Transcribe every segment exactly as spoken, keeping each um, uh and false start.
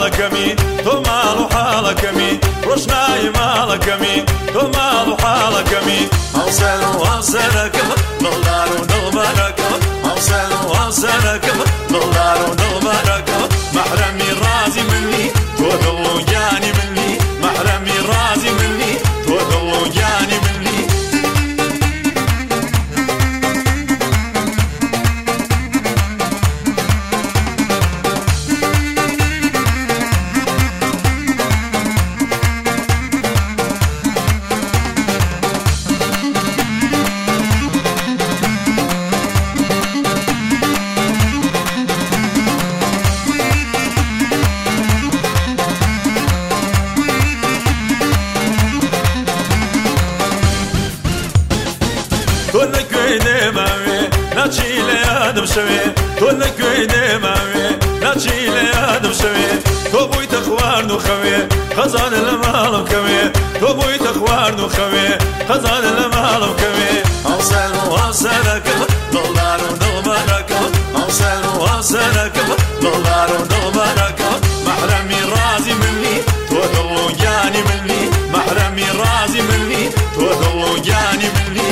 حالكمي تو مال حالكمي روشناي مالكمي تو مال حالكمي اوصل وصلك دولار ودولارك اوصل وصلك دولار ودولارك محرمي رازي مني تودو جاني مني محرمي رازي مني تودو جاني مني تولك ويدي مامي لا تشيلي ادم شوي تولك ويدي مامي لا تشيلي ادم شوي تو بوي تخوار نو خوي خزان المال كوي تو بوي تخوار نو خوي خزان المال كوي اوصل وصلك دولار ودولارك اوصل وصلك دولار ودولارك محرمي رازي مني تودو جاني مني محرمي رازي مني تودو جاني مني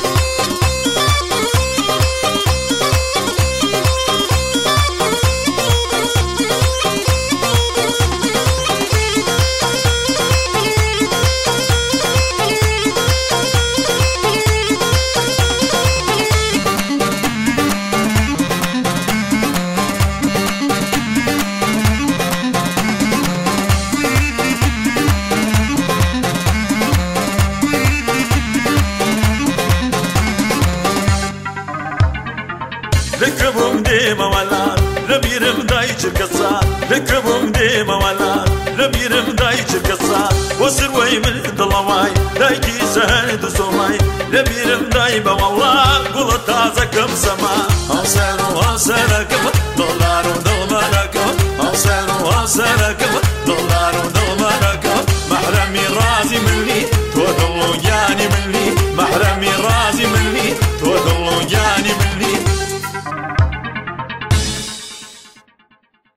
ركبهم ديما ولا ربيرم دايج القصار ركبهم ديما ولا ربيرم دايج القصار وصر وي من ضلواي دايجي سهل دسوماي ربيرم دايبا والله قول تازة كم سما اوصل وصلك دولار ودولارك اوصل وصلك